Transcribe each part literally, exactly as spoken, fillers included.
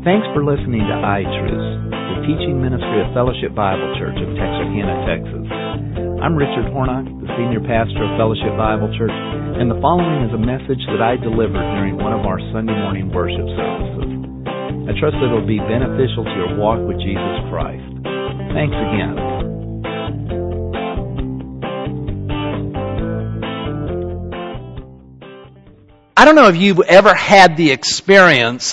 Thanks for listening to iTruths, the teaching ministry of Fellowship Bible Church of Texarkana, Texas. I'm Richard Hornock, the senior pastor of Fellowship Bible Church, and the following is a message that I delivered during one of our Sunday morning worship services. I trust that it will be beneficial to your walk with Jesus Christ. Thanks again. I don't know if you've ever had the experience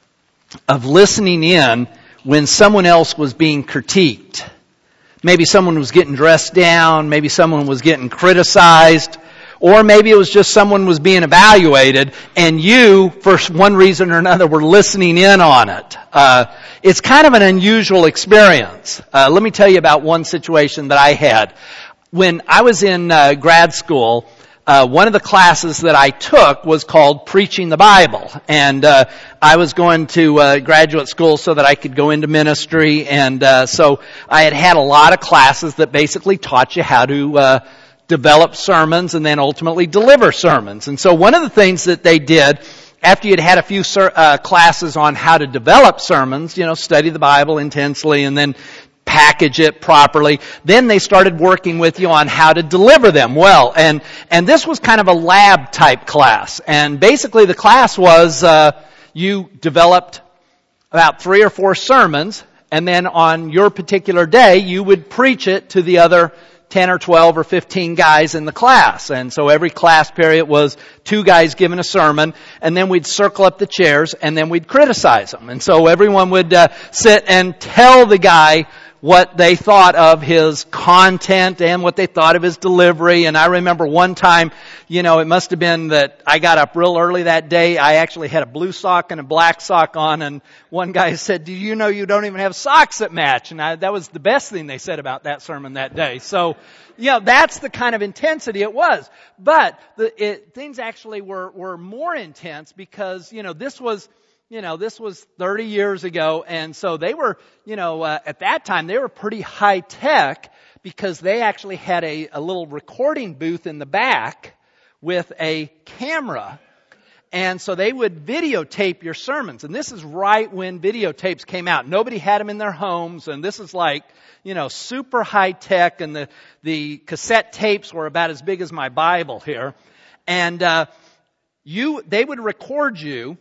of listening in when someone else was being critiqued. Maybe someone was getting dressed down, maybe someone was getting criticized, or maybe it was just someone was being evaluated, and you, for one reason or another, were listening in on it. Uh, it's kind of an unusual experience. Uh, let me tell you about one situation that I had. When I was in uh, grad school, Uh, one of the classes that I took was called Preaching the Bible. And uh, I was going to uh, graduate school so that I could go into ministry. And uh, so I had had a lot of classes that basically taught you how to uh, develop sermons and then ultimately deliver sermons. And so one of the things that they did, after you'd had a few ser- uh, classes on how to develop sermons, you know, study the Bible intensely and then package it properly, then they started working with you on how to deliver them well. And and this was kind of a lab type class. And basically the class was uh, you developed about three or four sermons, and then on your particular day you would preach it to the other ten or twelve or fifteen guys in the class. And so every class period was two guys giving a sermon, and then we'd circle up the chairs and then we'd criticize them. And so everyone would uh, sit and tell the guy what they thought of his content and what they thought of his delivery. And I remember one time, you know, it must have been that I got up real early that day. I actually had a blue sock and a black sock on, and one guy said, "Do you know you don't even have socks that match?" And I, that was the best thing they said about that sermon that day. So, you know, that's the kind of intensity it was. But the, it, things actually were, were more intense because, you know, this was You know, this was thirty years ago, and so they were, you know, uh, at that time, they were pretty high tech because they actually had a, a little recording booth in the back with a camera. And so they would videotape your sermons. And this is right when videotapes came out. Nobody had them in their homes, and this is like, you know, super high tech, and the, the cassette tapes were about as big as my Bible here. And uh, you, they would record you.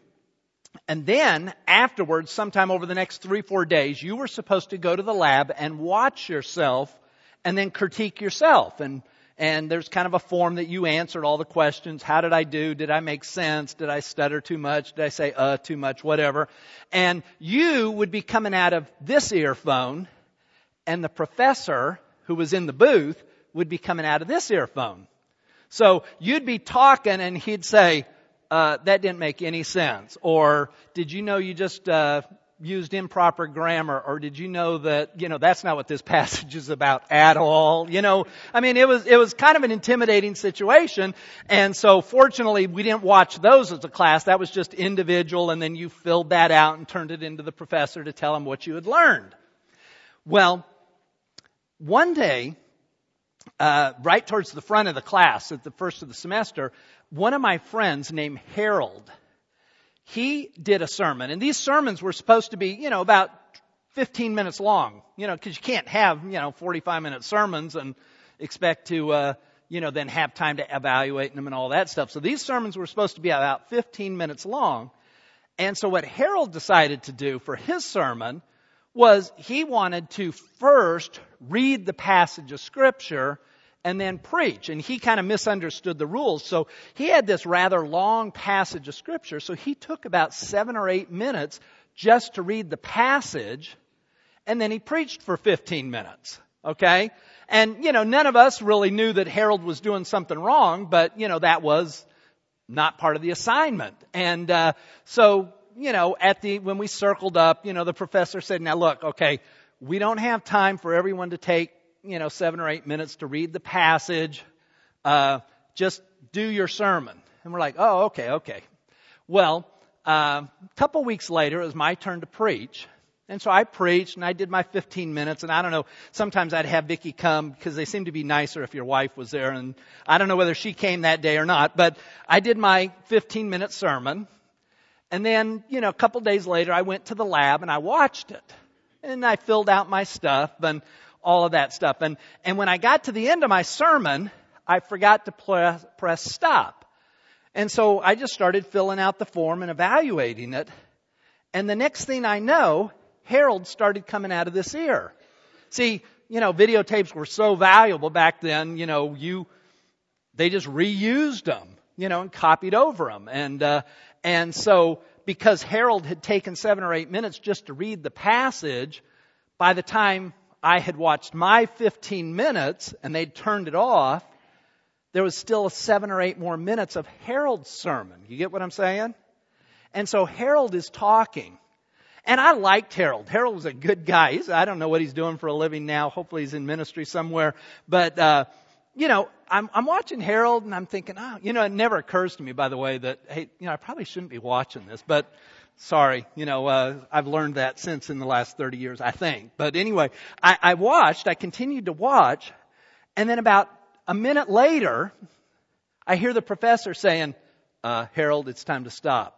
And then, afterwards, sometime over the next three, four days, you were supposed to go to the lab and watch yourself and then critique yourself. And and there's kind of a form that you answered all the questions. How did I do? Did I make sense? Did I stutter too much? Did I say uh too much? Whatever. And you would be coming out of this earphone, and the professor who was in the booth would be coming out of this earphone. So you'd be talking, and he'd say, Uh, that didn't make any sense. Or, did you know you just uh, used improper grammar? Or did you know that, you know, that's not what this passage is about at all? You know, I mean, it was, it was kind of an intimidating situation. And so, fortunately, we didn't watch those as a class. That was just individual, and then you filled that out and turned it into the professor to tell him what you had learned. Well, one day, uh, right towards the front of the class at the first of the semester, one of my friends named Harold, he did a sermon. And these sermons were supposed to be, you know, about fifteen minutes long. You know, because you can't have, you know, forty-five minute sermons and expect to, uh, you know, then have time to evaluate them and all that stuff. So these sermons were supposed to be about fifteen minutes long. And so what Harold decided to do for his sermon was he wanted to first read the passage of Scripture and then preach. And he kind of misunderstood the rules. So he had this rather long passage of Scripture. So he took about seven or eight minutes just to read the passage, and then he preached for fifteen minutes. Okay? And, you know, none of us really knew that Harold was doing something wrong, but, you know, that was not part of the assignment. And uh, so, you know, at the when we circled up, you know, the professor said, "Now look, okay, we don't have time for everyone to take, you know, seven or eight minutes to read the passage. Uh, just do your sermon." And we're like, "Oh, okay, okay." Well, uh, a couple weeks later, it was my turn to preach. And so I preached, and I did my fifteen minutes. And I don't know, sometimes I'd have Vicki come because they seem to be nicer if your wife was there. And I don't know whether she came that day or not. But I did my fifteen-minute sermon. And then, you know, a couple days later, I went to the lab and I watched it. And I filled out my stuff and all of that stuff. And, and when I got to the end of my sermon, I forgot to press, press stop. And so I just started filling out the form and evaluating it. And the next thing I know, Harold started coming out of this ear. See, you know, videotapes were so valuable back then, you know, you, they just reused them, you know, and copied over them. And, uh, and so because Harold had taken seven or eight minutes just to read the passage, by the time I had watched my fifteen minutes and they'd turned it off, there was still seven or eight more minutes of Harold's sermon. You get what I'm saying? And so Harold is talking. And I liked Harold. Harold was a good guy. He's, I don't know what he's doing for a living now. Hopefully he's in ministry somewhere. But, uh, you know, I'm, I'm watching Harold and I'm thinking, oh, you know, it never occurs to me, by the way, that, hey, you know, I probably shouldn't be watching this. But sorry, you know, uh, I've learned that since in the last thirty years, I think. But anyway, I, I watched, I continued to watch. And then about a minute later, I hear the professor saying, uh, Harold, it's time to stop.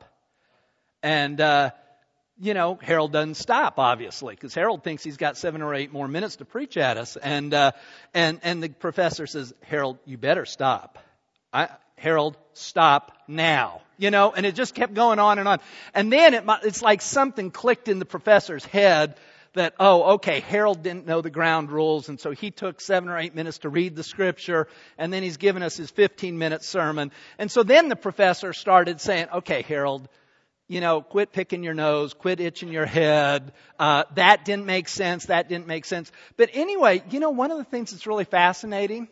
And, uh, you know, Harold doesn't stop, obviously, because Harold thinks he's got seven or eight more minutes to preach at us. And, uh, and, and the professor says, Harold, you better stop. I, Harold, stop now. You know, and it just kept going on and on. And then it, it's like something clicked in the professor's head that, oh, okay, Harold didn't know the ground rules, and so he took seven or eight minutes to read the scripture, and then he's given us his fifteen-minute sermon. And so then the professor started saying, okay, Harold, you know, quit picking your nose, quit itching your head. Uh, that didn't make sense, that didn't make sense. But anyway, you know, one of the things that's really fascinating,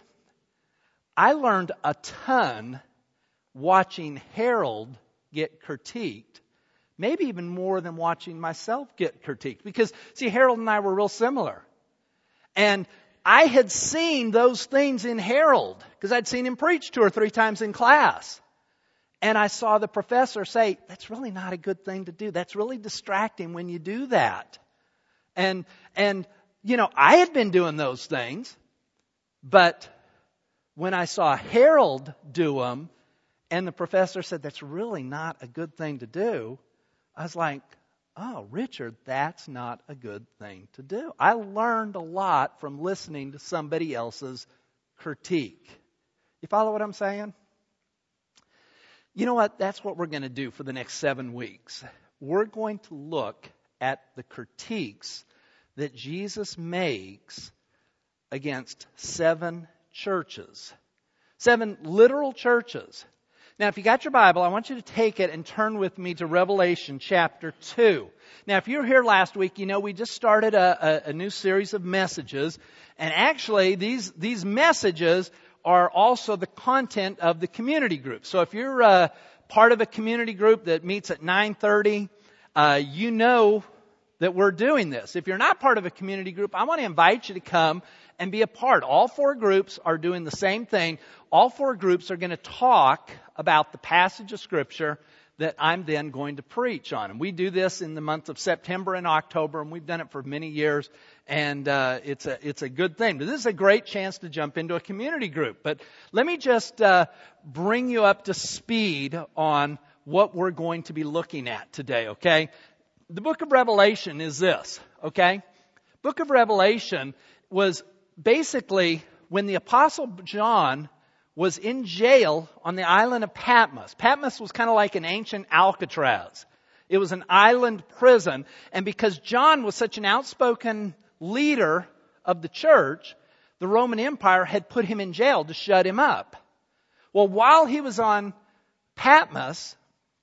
I learned a ton watching Harold get critiqued. Maybe even more than watching myself get critiqued. Because, see, Harold and I were real similar. And I had seen those things in Harold, because I'd seen him preach two or three times in class. And I saw the professor say, that's really not a good thing to do. That's really distracting when you do that. And, and you know, I had been doing those things. But when I saw Harold do them, and the professor said, that's really not a good thing to do, I was like, oh, Richard, that's not a good thing to do. I learned a lot from listening to somebody else's critique. You follow what I'm saying? You know what? That's what we're going to do for the next seven weeks. We're going to look at the critiques that Jesus makes against seven churches. Seven literal churches. Now, if you got your Bible, I want you to take it and turn with me to Revelation chapter two. Now, if you were here last week, you know we just started a, a, a new series of messages. And actually, these, these messages are also the content of the community group. So if you're uh, part of a community group that meets at nine thirty, uh, you know that we're doing this. If you're not part of a community group, I want to invite you to come and be a part. All four groups are doing the same thing. All four groups are going to talk about the passage of Scripture that I'm then going to preach on. And we do this in the month of September and October, and we've done it for many years, and uh, it's a it's a good thing. But this is a great chance to jump into a community group. But let me just uh, bring you up to speed on what we're going to be looking at today, okay? The book of Revelation is this, okay? Book of Revelation was basically when the Apostle John was in jail on the island of Patmos. Patmos was kind of like an ancient Alcatraz. It was an island prison. And because John was such an outspoken leader of the church, the Roman Empire had put him in jail to shut him up. Well, while he was on Patmos,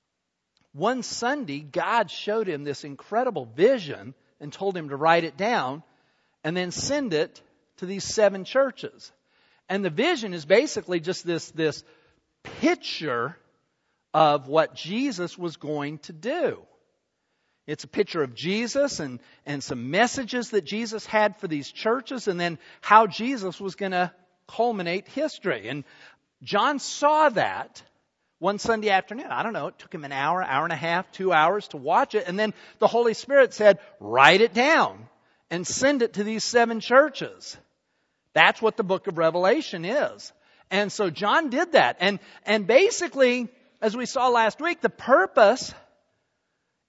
one Sunday, God showed him this incredible vision and told him to write it down and then send it to these seven churches. And the vision is basically just this, this picture of what Jesus was going to do. It's a picture of Jesus and, and some messages that Jesus had for these churches, and then how Jesus was going to culminate history. And John saw that one Sunday afternoon. I don't know, it took him an hour, hour and a half, two hours to watch it. And then the Holy Spirit said, write it down and send it to these seven churches. That's what the book of Revelation is. And so John did that. And, and basically, as we saw last week, the purpose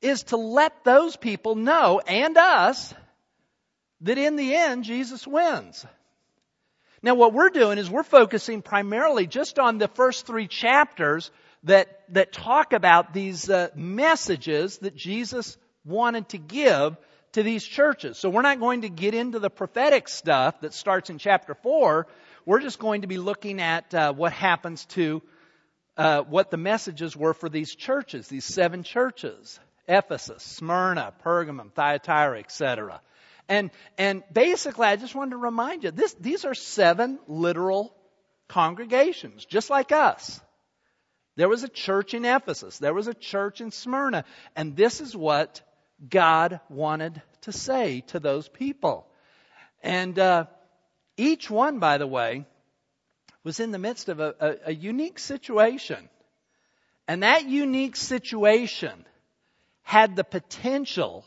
is to let those people know, and us, that in the end, Jesus wins. Now what we're doing is we're focusing primarily just on the first three chapters that, that talk about these uh, messages that Jesus wanted to give to these churches. So we're not going to get into the prophetic stuff that starts in chapter four. We're just going to be looking at uh, what happens to uh, what the messages were for these churches, these seven churches: Ephesus, Smyrna, Pergamum, Thyatira, et cetera. And and basically, I just wanted to remind you, this these are seven literal congregations, just like us. There was a church in Ephesus. There was a church in Smyrna. And this is what God wanted to say to those people. And uh, each one, by the way, was in the midst of a, a, a unique situation. And that unique situation had the potential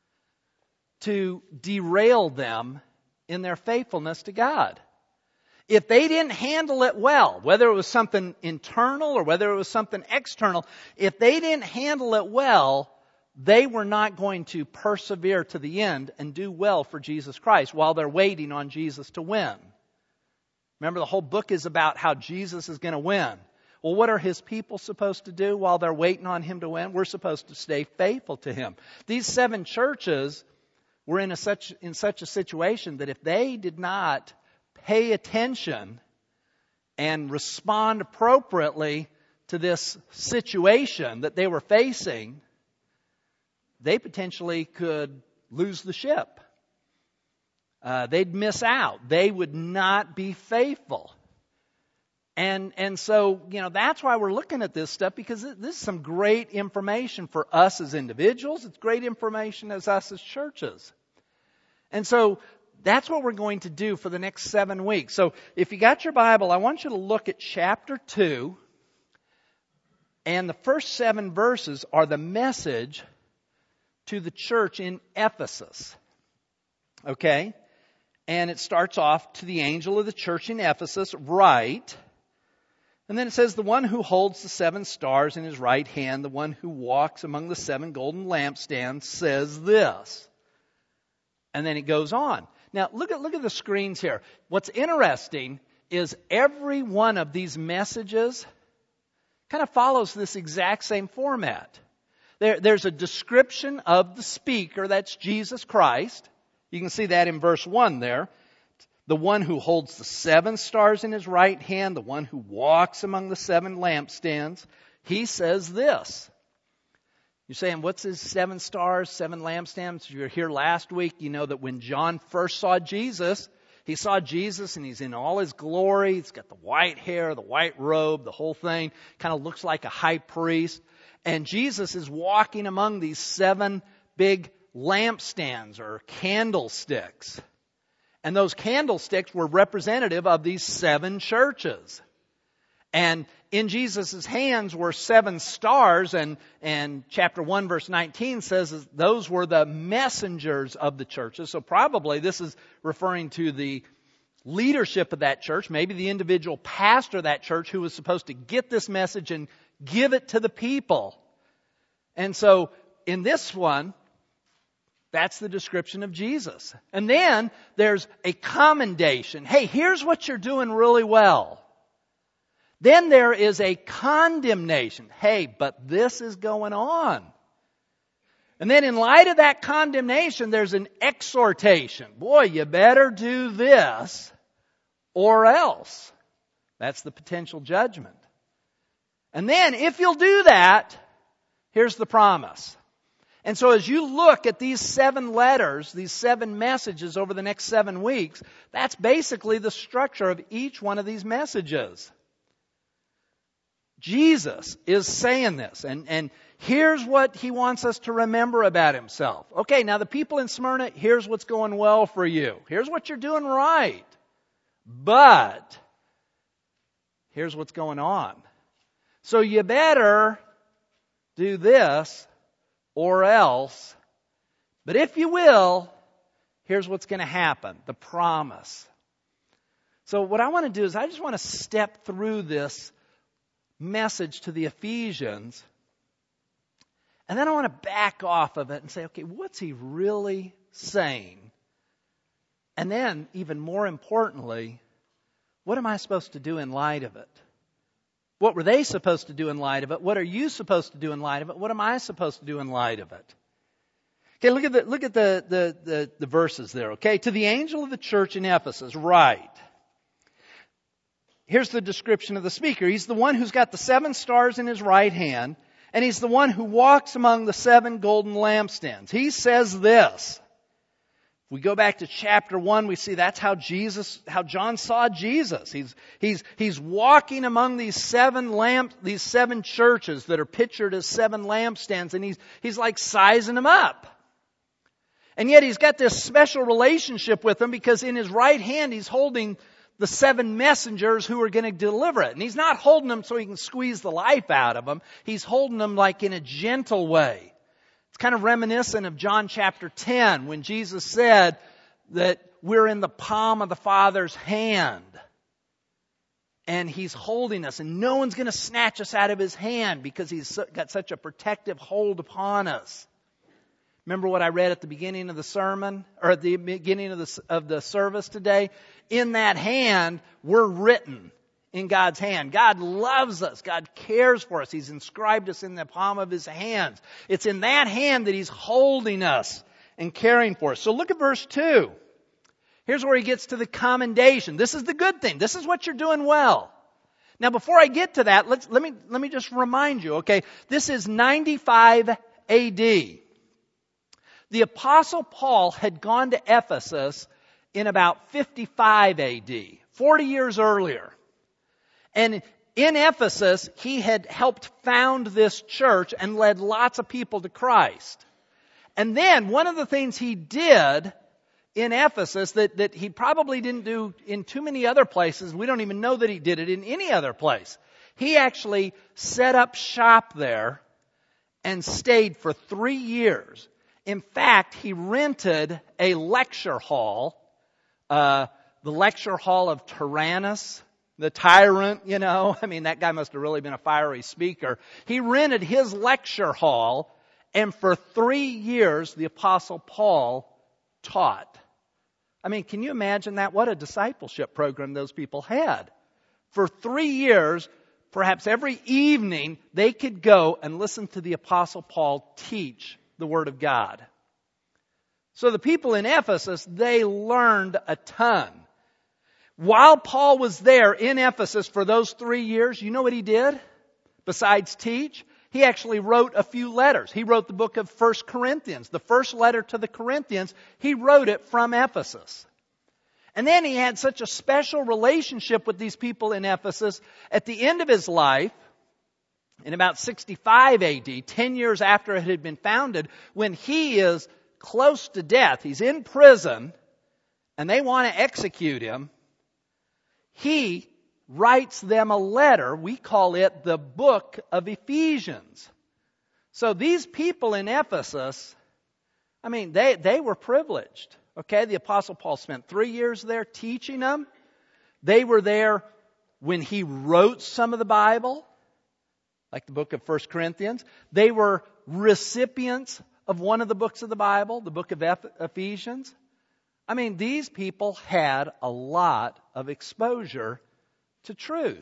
to derail them in their faithfulness to God. If they didn't handle it well, whether it was something internal or whether it was something external, if they didn't handle it well, they were not going to persevere to the end and do well for Jesus Christ while they're waiting on Jesus to win. Remember, the whole book is about how Jesus is going to win. Well, what are His people supposed to do while they're waiting on Him to win? We're supposed to stay faithful to Him. These seven churches were in a such in such a situation that if they did not pay attention and respond appropriately to this situation that they were facing, they potentially could lose the ship. Uh, they'd miss out. They would not be faithful. And and so, you know, that's why we're looking at this stuff, because this is some great information for us as individuals. It's great information as us as churches. And so that's what we're going to do for the next seven weeks. So if you got your Bible, I want you to look at chapter two. And the first seven verses are the message to the church in Ephesus. Okay? And it starts off, to the angel of the church in Ephesus, write. And then it says, the one who holds the seven stars in his right hand, the one who walks among the seven golden lampstands, says this. And then it goes on. Now, look at look at the screens here. What's interesting is every one of these messages kind of follows this exact same format. There, there's a description of the speaker, that's Jesus Christ. You can see that in verse one there. The one who holds the seven stars in his right hand, the one who walks among the seven lampstands, he says this. You're saying, what's his seven stars, seven lampstands? If you were here last week, you know that when John first saw Jesus, he saw Jesus and he's in all his glory. He's got the white hair, the white robe, the whole thing. Kind of looks like a high priest. And Jesus is walking among these seven big lampstands or candlesticks. And those candlesticks were representative of these seven churches. And in Jesus' hands were seven stars, and, and chapter one verse nineteen says those were the messengers of the churches. So probably this is referring to the leadership of that church, maybe the individual pastor of that church who was supposed to get this message and give it to the people. And so in this one, that's the description of Jesus. And then there's a commendation. Hey, here's what you're doing really well. Then there is a condemnation. Hey, but this is going on. And then in light of that condemnation, there's an exhortation. Boy, you better do this or else. That's the potential judgment. And then if you'll do that, here's the promise. And so as you look at these seven letters, these seven messages over the next seven weeks, that's basically the structure of each one of these messages. Jesus is saying this, and, and here's what He wants us to remember about Himself. Okay, now the people in Smyrna, here's what's going well for you. Here's what you're doing right. But here's what's going on. So you better do this or else. But if you will, here's what's going to happen. The promise. So what I want to do is I just want to step through this message to the Ephesians. And then I want to back off of it and say, okay, what's he really saying? And then, even more importantly, what am I supposed to do in light of it? What were they supposed to do in light of it? What are you supposed to do in light of it? What am I supposed to do in light of it? Okay, look at the look at the the the, the verses there. Okay, to the angel of the church in Ephesus, write. Here's the description of the speaker. He's the one who's got the seven stars in his right hand, and he's the one who walks among the seven golden lampstands. He says this. If we go back to chapter one, we see that's how Jesus, how John saw Jesus. He's, he's, he's walking among these seven lamp, these seven churches that are pictured as seven lampstands, and he's, he's like sizing them up. And yet he's got this special relationship with them because in his right hand he's holding the seven messengers who are going to deliver it. And he's not holding them so he can squeeze the life out of them. He's holding them like in a gentle way. It's kind of reminiscent of John chapter ten when Jesus said that we're in the palm of the Father's hand. And He's holding us and no one's going to snatch us out of His hand because He's got such a protective hold upon us. Remember what I read at the beginning of the sermon, or at the beginning of the, of the service today? In that hand, we're written in God's hand. God loves us. God cares for us. He's inscribed us in the palm of His hands. It's in that hand that He's holding us and caring for us. So look at verse two. Here's where he gets to the commendation. This is the good thing. This is what you're doing well. Now before I get to that, let's, let me, let me just remind you, okay? This is ninety-five A D. The Apostle Paul had gone to Ephesus in about fifty-five A D, forty years earlier. And in Ephesus, he had helped found this church and led lots of people to Christ. And then one of the things he did in Ephesus that, that he probably didn't do in too many other places, we don't even know that he did it in any other place. He actually set up shop there and stayed for three years. In fact, he rented a lecture hall, uh, the lecture hall of Tyrannus, the tyrant, you know. I mean, that guy must have really been a fiery speaker. He rented his lecture hall, and for three years, the Apostle Paul taught. I mean, can you imagine that? What a discipleship program those people had. For three years, perhaps every evening, they could go and listen to the Apostle Paul teach the Word of God. So the people in Ephesus, they learned a ton. While Paul was there in Ephesus for those three years, you know what he did? Besides teach, he actually wrote a few letters. He wrote the book of First Corinthians. The first letter to the Corinthians, he wrote it from Ephesus. And then he had such a special relationship with these people in Ephesus. At the end of his life, in about sixty-five A D, ten years after it had been founded, when he is close to death, he's in prison, and they want to execute him, he writes them a letter. We call it the book of Ephesians. So these people in Ephesus, I mean, they, they were privileged. Okay, the Apostle Paul spent three years there teaching them. They were there when he wrote some of the Bible, like the book of First Corinthians. They were recipients of one of the books of the Bible, the book of Ephesians. I mean, these people had a lot of exposure to truth.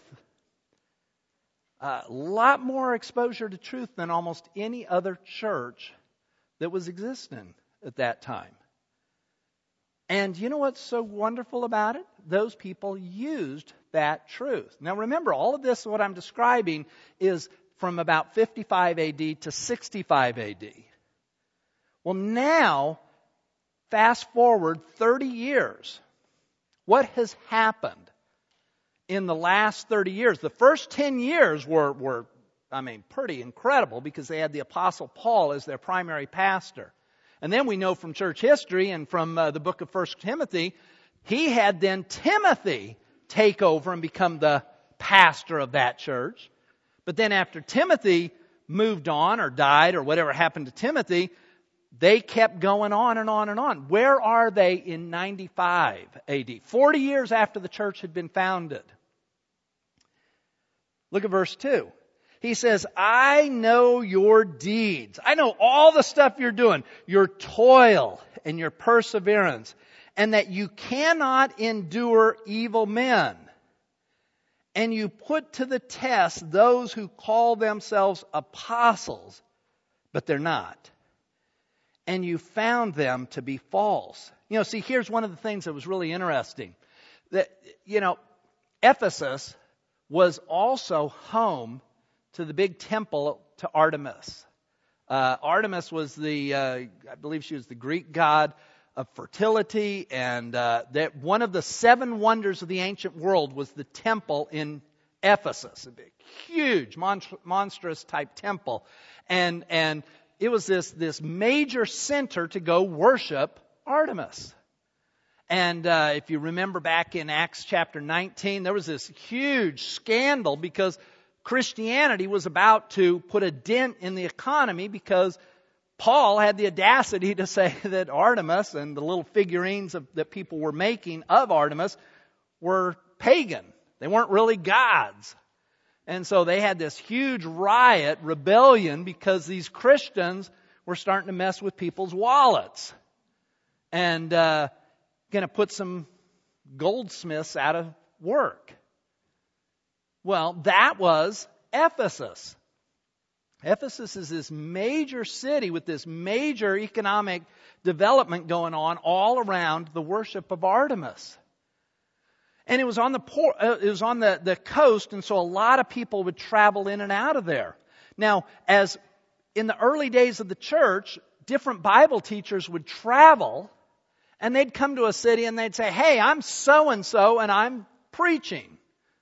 A lot more exposure to truth than almost any other church that was existing at that time. And you know what's so wonderful about it? Those people used that truth. Now remember, all of this, what I'm describing, is from about fifty-five A D to sixty-five A D. Well, now, fast forward thirty years. What has happened in the last thirty years? The first ten years were, were, I mean, pretty incredible because they had the Apostle Paul as their primary pastor. And then we know from church history and from uh, the book of First Timothy, he had then Timothy take over and become the pastor of that church. But then after Timothy moved on or died or whatever happened to Timothy, they kept going on and on and on. Where are they in ninety-five A D? forty years after the church had been founded. Look at verse two. He says, I know your deeds. I know all the stuff you're doing, your toil and your perseverance, and that you cannot endure evil men. And you put to the test those who call themselves apostles, but they're not. And you found them to be false. You know, see, here's one of the things that was really interesting. That, you know, Ephesus was also home to the big temple to Artemis. Uh, Artemis was the, uh, I believe she was the Greek god of fertility, and uh, that one of the seven wonders of the ancient world was the temple in Ephesus, a big, huge, monst- monstrous type temple, and and it was this this major center to go worship Artemis. And uh, if you remember back in Acts chapter nineteen, there was this huge scandal because Christianity was about to put a dent in the economy because Paul had the audacity to say that Artemis and the little figurines of, that people were making of Artemis were pagan. They weren't really gods. And so they had this huge riot, rebellion, because these Christians were starting to mess with people's wallets and uh, going to put some goldsmiths out of work. Well, that was Ephesus. Ephesus is this major city with this major economic development going on all around the worship of Artemis. And it was on the port, uh, it was on the, the coast, and so a lot of people would travel in and out of there. Now, as in the early days of the church, different Bible teachers would travel, and they'd come to a city and they'd say, hey, I'm so-and-so, and I'm preaching.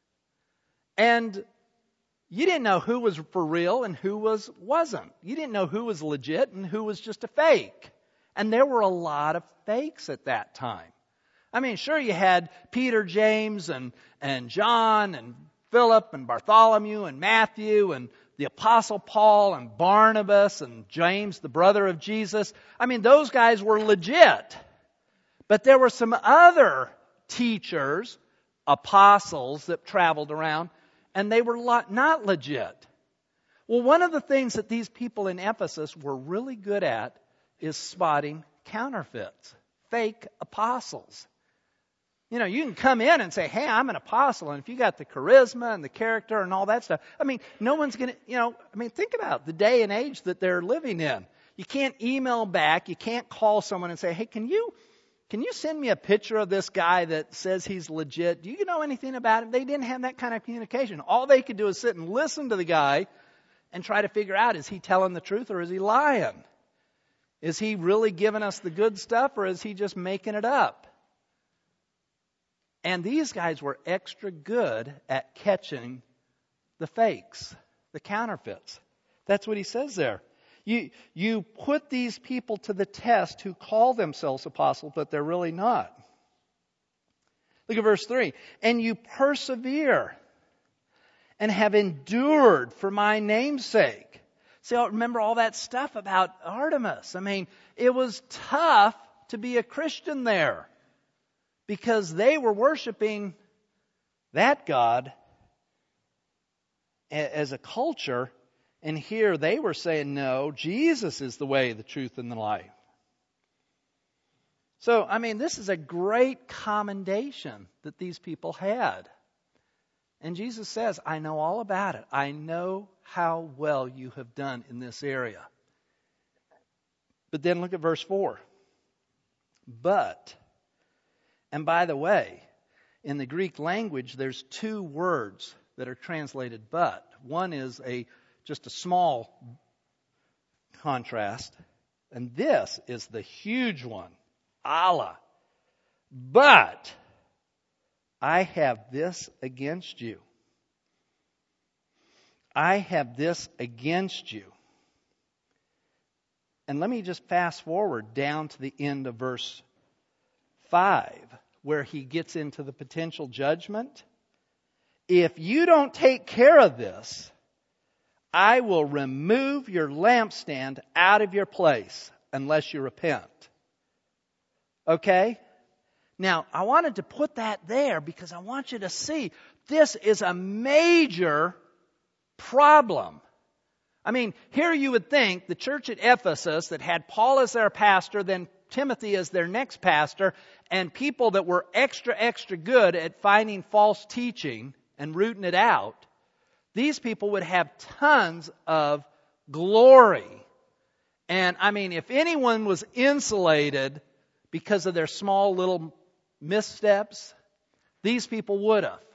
And you didn't know who was for real and who was wasn't. You didn't know who was legit and who was just a fake. And there were a lot of fakes at that time. I mean, sure, you had Peter, James, and, and John, and Philip, and Bartholomew, and Matthew, and the Apostle Paul, and Barnabas, and James, the brother of Jesus. I mean, those guys were legit. But there were some other teachers, apostles, that traveled around, and they were not legit. Well, one of the things that these people in Ephesus were really good at is spotting counterfeits, fake apostles. You know, you can come in and say, hey, I'm an apostle, and if you got the charisma and the character and all that stuff, I mean, no one's going to, you know, I mean, think about the day and age that they're living in. You can't email back, you can't call someone and say, hey, can you Can you send me a picture of this guy that says he's legit? Do you know anything about him? They didn't have that kind of communication. All they could do is sit and listen to the guy and try to figure out, is he telling the truth or is he lying? Is he really giving us the good stuff or is he just making it up? And these guys were extra good at catching the fakes, the counterfeits. That's what he says there. You, you put these people to the test who call themselves apostles, but they're really not. Look at verse three. And you persevere and have endured for my name's sake. See, I remember all that stuff about Artemis. I mean, it was tough to be a Christian there because they were worshiping that God as a culture. And here they were saying, no, Jesus is the way, the truth, and the life. So, I mean, this is a great commendation that these people had. And Jesus says, I know all about it. I know how well you have done in this area. But then look at verse four. But, and by the way, in the Greek language, there's two words that are translated but. One is a just a small contrast. And this is the huge one. Allah. But I have this against you. I have this against you. And let me just fast forward down to the end of verse five, where he gets into the potential judgment. If you don't take care of this, I will remove your lampstand out of your place unless you repent. Okay? Now, I wanted to put that there because I want you to see this is a major problem. I mean, here you would think the church at Ephesus that had Paul as their pastor, then Timothy as their next pastor, and people that were extra, extra good at finding false teaching and rooting it out, these people would have tons of glory. And I mean, if anyone was insulated because of their small little missteps, these people would have.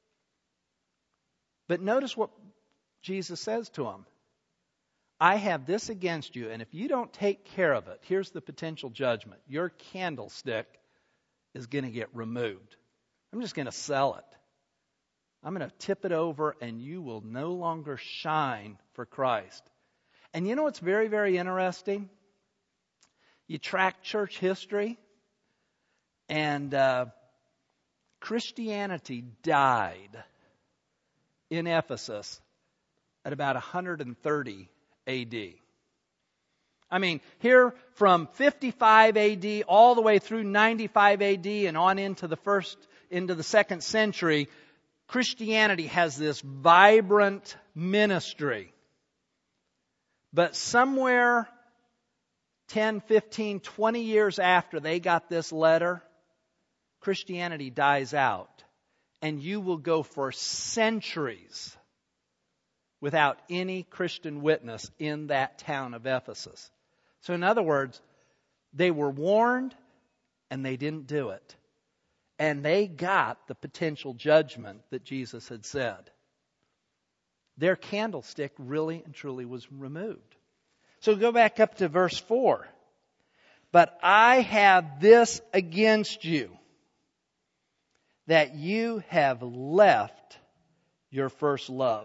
But notice what Jesus says to them. I have this against you, and if you don't take care of it, here's the potential judgment. Your candlestick is going to get removed. I'm just going to sell it. I'm going to tip it over, and you will no longer shine for Christ. And you know what's very, very interesting? You track church history, and uh, Christianity died in Ephesus at about one hundred thirty A D. I mean, here from fifty-five A D all the way through ninety-five A D and on into the first, into the second century, Christianity has this vibrant ministry. But somewhere ten, fifteen, twenty years after they got this letter, Christianity dies out. And you will go for centuries without any Christian witness in that town of Ephesus. So in other words, they were warned and they didn't do it. And they got the potential judgment that Jesus had said. Their candlestick really and truly was removed. So go back up to verse four. But I have this against you, that you have left your first love.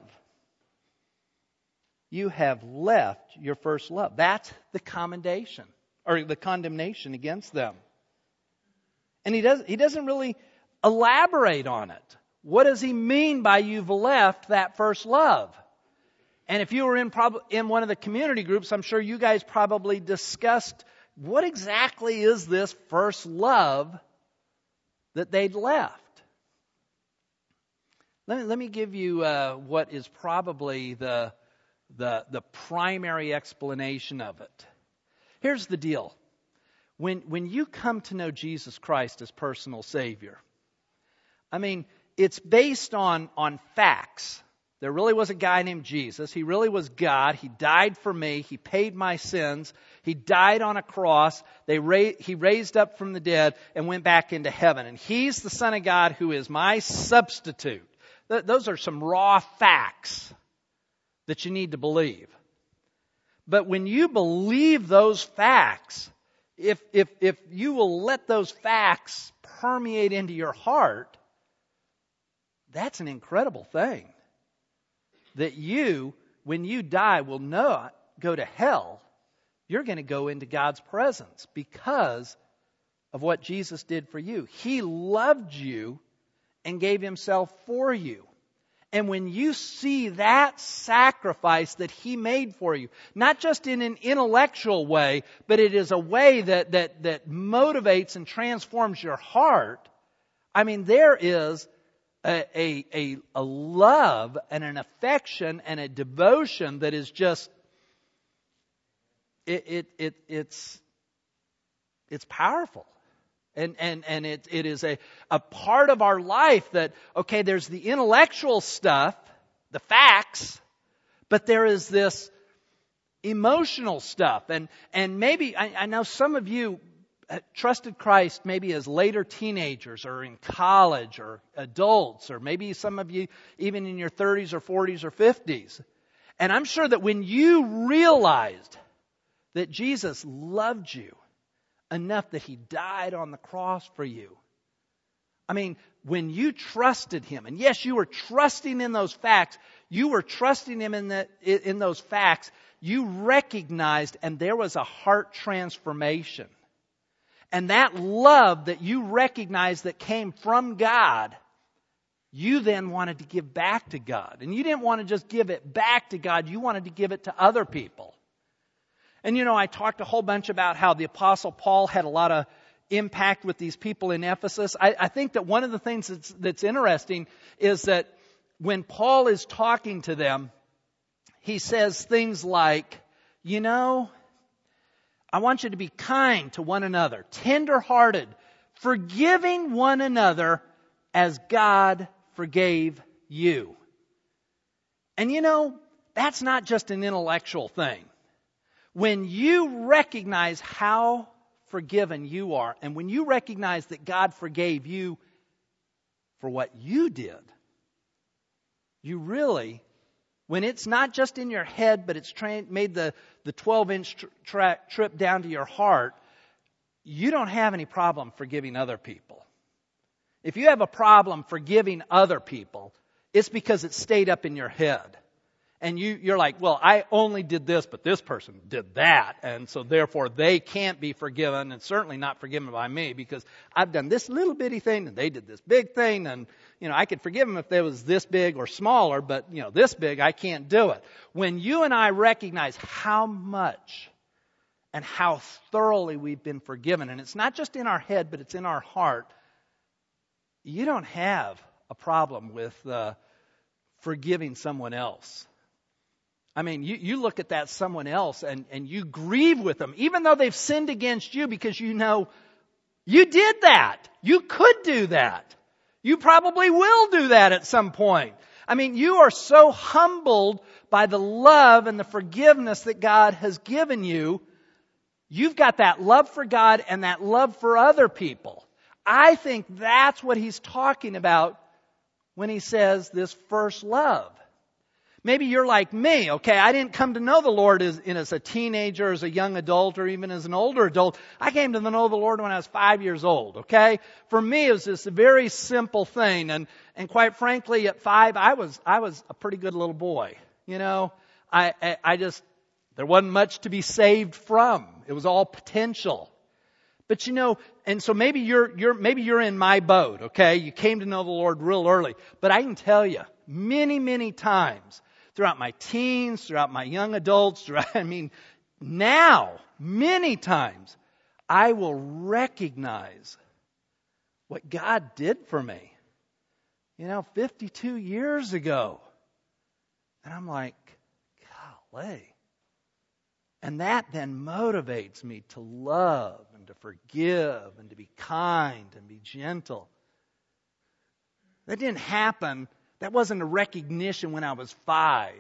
You have left your first love. That's the commendation, or the condemnation against them. And he does, he doesn't really elaborate on it. What does he mean by you've left that first love? And if you were in prob- in one of the community groups, I'm sure you guys probably discussed what exactly is this first love that they'd left. Let me, let me give you uh, what is probably the, the, the primary explanation of it. Here's the deal. When, when you come to know Jesus Christ as personal Savior, I mean, it's based on, on facts. There really was a guy named Jesus. He really was God. He died for me. He paid my sins. He died on a cross. They ra- he raised up from the dead and went back into heaven. And He's the Son of God who is my substitute. Th- those are some raw facts that you need to believe. But when you believe those facts, if, if, if you will let those facts permeate into your heart, that's an incredible thing. That you, when you die, will not go to hell. You're going to go into God's presence because of what Jesus did for you. He loved you and gave Himself for you. And when you see that sacrifice that He made for you, not just in an intellectual way, but it is a way that, that, that motivates and transforms your heart, I mean, there is A, a, a, a love and an affection and a devotion that is just, it, it, it, it's, it's powerful. And, and, and it, it is a, a part of our life that, okay, there's the intellectual stuff, the facts, but there is this emotional stuff. And, and maybe, I, I know some of you trusted Christ maybe as later teenagers or in college or adults, or maybe some of you even in your thirties or forties or fifties. And I'm sure that when you realized that Jesus loved you enough that He died on the cross for you, I mean, when you trusted Him, and yes, you were trusting in those facts, you were trusting Him in, the, in those facts, you recognized, and there was a heart transformation. And that love that you recognized that came from God, you then wanted to give back to God. And you didn't want to just give it back to God, you wanted to give it to other people. And you know, I talked a whole bunch about how the Apostle Paul had a lot of impact with these people in Ephesus. I, I think that one of the things that's, that's interesting is that when Paul is talking to them, he says things like, you know, I want you to be kind to one another, tender-hearted, forgiving one another as God forgave you. And you know, that's not just an intellectual thing. When you recognize how forgiven you are, and when you recognize that God forgave you for what you did, you really, when it's not just in your head, but it's tra- made the, the twelve-inch tr- tra- trip down to your heart, you don't have any problem forgiving other people. If you have a problem forgiving other people, it's because it stayed up in your head. And you, you're like, well, I only did this, but this person did that. And so therefore they can't be forgiven, and certainly not forgiven by me, because I've done this little bitty thing and they did this big thing. And, you know, I could forgive them if they was this big or smaller, but, you know, this big, I can't do it. When you and I recognize how much and how thoroughly we've been forgiven, and it's not just in our head, but it's in our heart, you don't have a problem with uh, forgiving someone else. I mean, you, you look at that someone else and, and you grieve with them, even though they've sinned against you, because you know you did that. You could do that. You probably will do that at some point. I mean, you are so humbled by the love and the forgiveness that God has given you. You've got that love for God and that love for other people. I think that's what he's talking about when he says this first love. Maybe you're like me, okay? I didn't come to know the Lord as, as a teenager, as a young adult, or even as an older adult. I came to know the Lord when I was five years old, okay? For me, it was just a very simple thing. And, and quite frankly, at five, I was, I was a pretty good little boy. You know, I, I, I just, there wasn't much to be saved from. It was all potential. But you know, and so maybe you're, you're, maybe you're in my boat, okay? You came to know the Lord real early. But I can tell you, many, many times, throughout my teens, throughout my young adults, throughout, I mean, now, many times, I will recognize what God did for me. You know, fifty-two years ago. And I'm like, golly. And that then motivates me to love and to forgive and to be kind and be gentle. That didn't happen. That wasn't a recognition when I was five.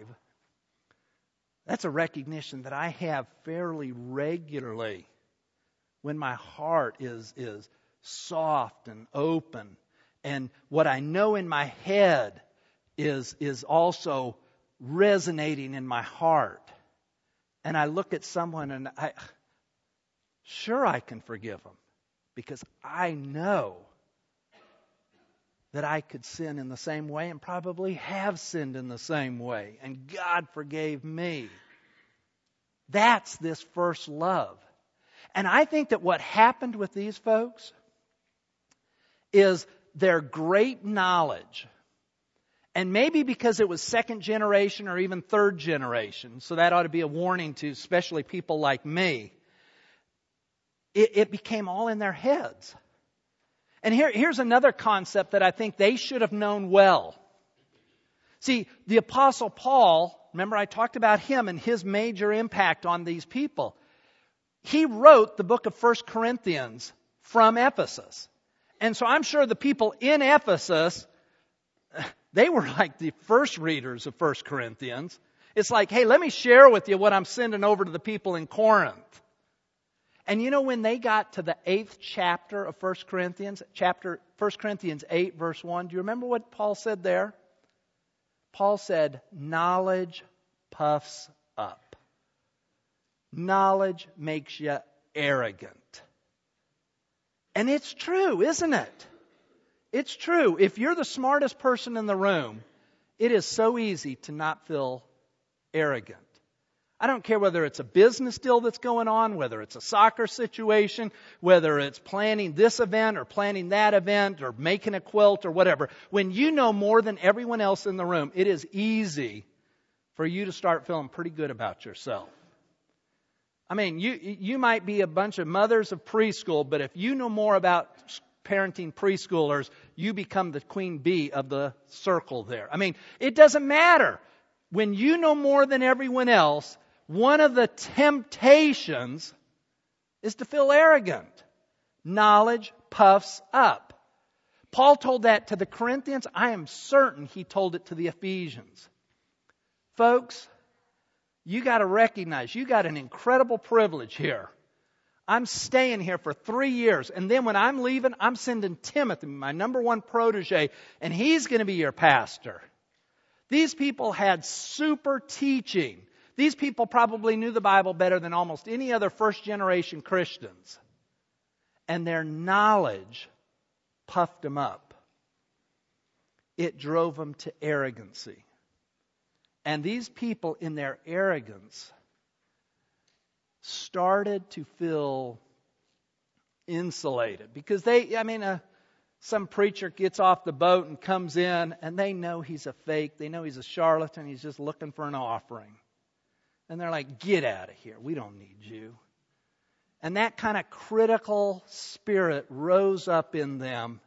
That's a recognition that I have fairly regularly when my heart is, is soft and open. And what I know in my head is, is also resonating in my heart. And I look at someone and I, sure I can forgive them, because I know that I could sin in the same way and probably have sinned in the same way. And God forgave me. That's this first love. And I think that what happened with these folks is their great knowledge. And maybe because it was second generation or even third generation, so that ought to be a warning to especially people like me, it, it became all in their heads. And here, here's another concept that I think they should have known well. See, the Apostle Paul, remember I talked about him and his major impact on these people. He wrote the book of First Corinthians from Ephesus. And so I'm sure the people in Ephesus, they were like the first readers of First Corinthians. It's like, hey, let me share with you what I'm sending over to the people in Corinth. And you know, when they got to the eighth chapter of First Corinthians, chapter First Corinthians eight, verse one, do you remember what Paul said there? Paul said, knowledge puffs up. Knowledge makes you arrogant. And it's true, isn't it? It's true. If you're the smartest person in the room, it is so easy to not feel arrogant. I don't care whether it's a business deal that's going on, whether it's a soccer situation, whether it's planning this event or planning that event or making a quilt or whatever. When you know more than everyone else in the room, it is easy for you to start feeling pretty good about yourself. I mean, you you might be a bunch of mothers of preschool, but if you know more about parenting preschoolers, you become the queen bee of the circle there. I mean, it doesn't matter. when you know more than everyone else, one of the temptations is to feel arrogant. Knowledge puffs up. Paul told that to the Corinthians. I am certain he told it to the Ephesians. Folks, you got to recognize you got an incredible privilege here. I'm staying here for three years. And then when I'm leaving, I'm sending Timothy, my number one protege, and he's going to be your pastor. These people had super teaching. These people probably knew the Bible better than almost any other first generation Christians. And their knowledge puffed them up. It drove them to arrogancy. And these people in their arrogance started to feel insulated. Because they, I mean, uh, some preacher gets off the boat and comes in and they know he's a fake. They know he's a charlatan. He's just looking for an offering. And they're like, get out of here. We don't need you. And that kind of critical spirit rose up in them.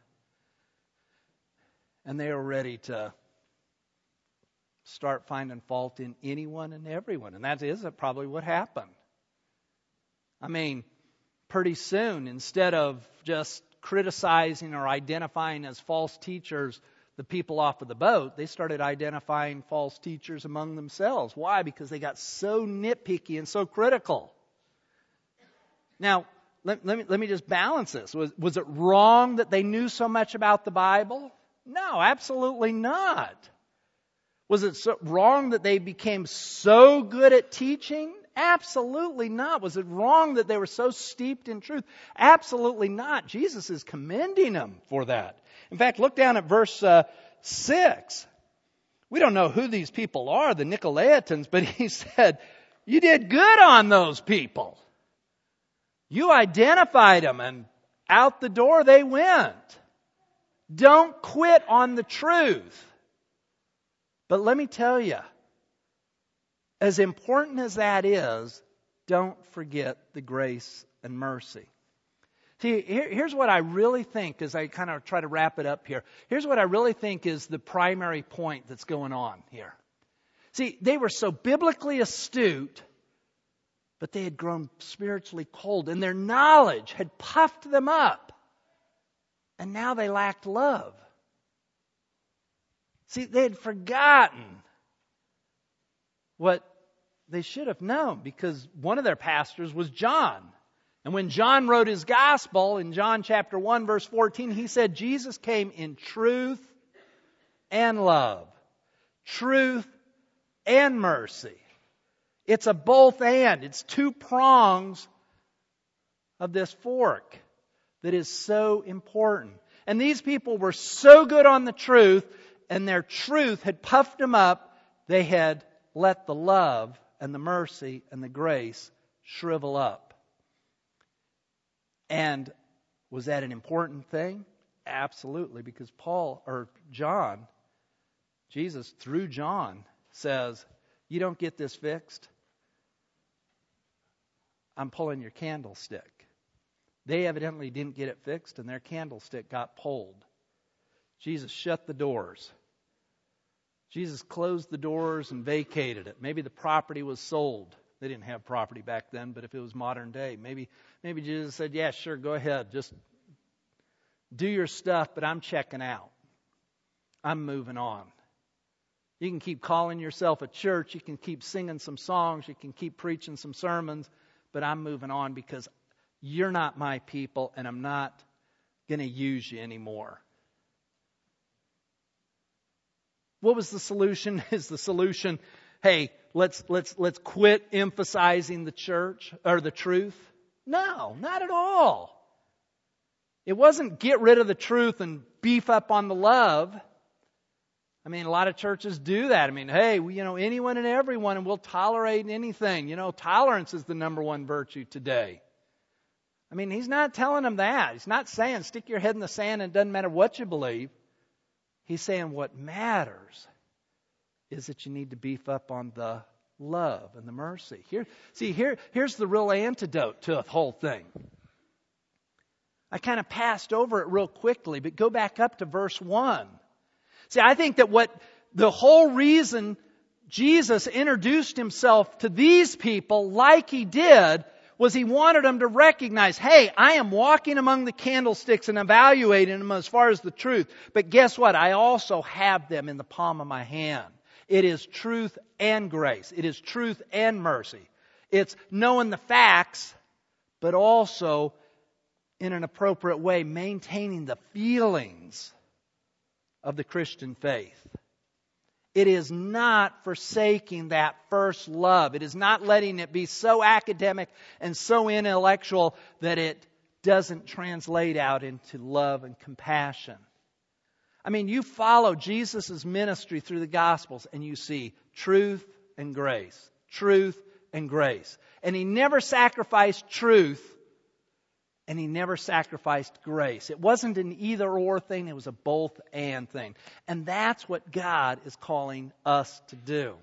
And they were ready to start finding fault in anyone and everyone. And that is probably what happened. I mean, pretty soon, instead of just criticizing or identifying as false teachers the people off of the boat, they started identifying false teachers among themselves. Why? Because they got so nitpicky and so critical. Now, let, let me let me just balance this. Was, was it wrong that they knew so much about the Bible? No, absolutely not. Was it so wrong that they became so good at teaching? Absolutely not. Was it wrong that they were so steeped in truth? Absolutely not. Jesus is commending them for that. In fact, look down at verse uh, six. We don't know who these people are, the Nicolaitans, but he said, you did good on those people. You identified them, and out the door they went. Don't quit on the truth. But let me tell you, as important as that is, don't forget the grace and mercy. See, here, here's what I really think as I kind of try to wrap it up here. Here's what I really think is the primary point that's going on here. See, they were so biblically astute, but they had grown spiritually cold, and their knowledge had puffed them up. And now they lacked love. See, they had forgotten what they should have known, because one of their pastors was John. And when John wrote his gospel in John chapter one verse fourteen, he said Jesus came in truth and love. Truth and mercy. It's a both and. It's two prongs of this fork that is so important. And these people were so good on the truth, and their truth had puffed them up, they had let the love and the mercy and the grace shrivel up. And was that an important thing? Absolutely, because Paul, or John, Jesus through John says, you don't get this fixed, I'm pulling your candlestick. They evidently didn't get it fixed, and their candlestick got pulled. Jesus shut the doors. Jesus closed the doors and vacated it. Maybe the property was sold. They didn't have property back then, but if it was modern day, maybe maybe Jesus said, yeah, sure, go ahead. Just do your stuff, but I'm checking out. I'm moving on. You can keep calling yourself a church. You can keep singing some songs. You can keep preaching some sermons, but I'm moving on because you're not my people, and I'm not going to use you anymore. What was the solution? Is the solution, hey, let's let's let's quit emphasizing the church or the truth? No, not at all. It wasn't get rid of the truth and beef up on the love. I mean, a lot of churches do that. I mean, hey, we, you know, anyone and everyone, and we'll tolerate anything. You know, tolerance is the number one virtue today. I mean, he's not telling them that. He's not saying stick your head in the sand and it doesn't matter what you believe. He's saying what matters is that you need to beef up on the love and the mercy. Here, see, here, here's the real antidote to the whole thing. I kind of passed over it real quickly, but go back up to verse one. See, I think that what the whole reason Jesus introduced himself to these people like he did was he wanted them to recognize, hey, I am walking among the candlesticks and evaluating them as far as the truth. But guess what? I also have them in the palm of my hand. It is truth and grace. It is truth and mercy. It's knowing the facts, but also in an appropriate way, maintaining the feelings of the Christian faith. It is not forsaking that first love. It is not letting it be so academic and so intellectual that it doesn't translate out into love and compassion. I mean, you follow Jesus' ministry through the Gospels and you see truth and grace. Truth and grace. And He never sacrificed truth and He never sacrificed grace. It wasn't an either-or thing. It was a both-and thing. And that's what God is calling us to do.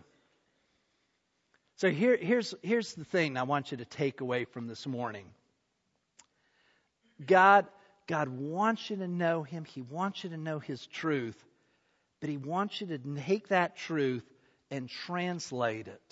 So here, here's, here's the thing I want you to take away from this morning. God, God wants you to know Him. He wants you to know His truth. But He wants you to take that truth and translate it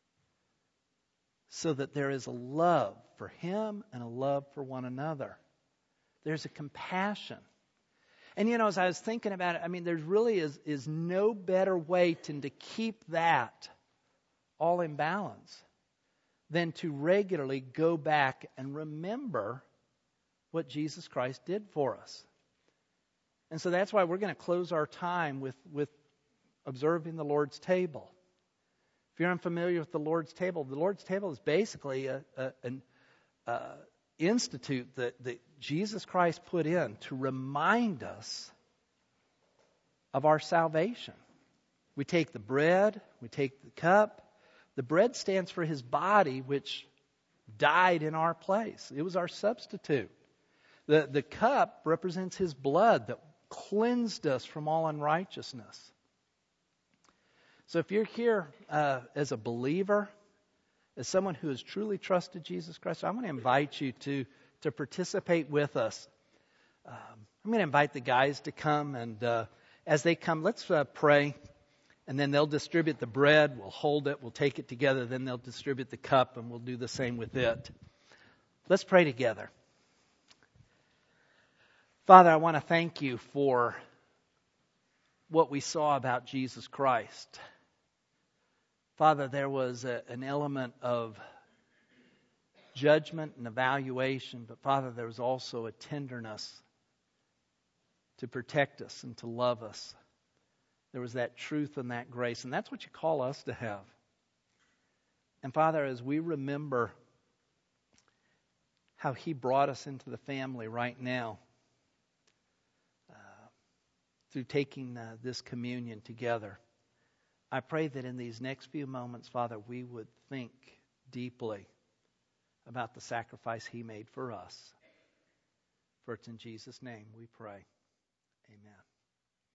so that there is a love for Him and a love for one another. There's a compassion. And you know, as I was thinking about it, I mean, there really is, is no better way to, to keep that all in balance than to regularly go back and remember what Jesus Christ did for us. And so that's why we're going to close our time with, with observing the Lord's table. If you're unfamiliar with the Lord's table, the Lord's table is basically a, a, an uh, institute that, that Jesus Christ put in to remind us of our salvation. We take the bread, we take the cup. The bread stands for His body, which died in our place. It was our substitute. The, the cup represents His blood that cleansed us from all unrighteousness. So if you're here uh, as a believer, as someone who has truly trusted Jesus Christ, I'm going to invite you to, to participate with us. Um, I'm going to invite the guys to come, and uh, as they come, let's uh, pray, and then they'll distribute the bread. We'll hold it. We'll take it together. Then they'll distribute the cup, and we'll do the same with it. Let's pray together. Father, I want to thank You for what we saw about Jesus Christ. Father, there was a, an element of judgment and evaluation, but Father, there was also a tenderness to protect us and to love us. There was that truth and that grace, and that's what You call us to have. And Father, as we remember how He brought us into the family right now, uh, through taking uh, this communion together, I pray that in these next few moments, Father, we would think deeply about the sacrifice He made for us. For it's in Jesus' name we pray. Amen.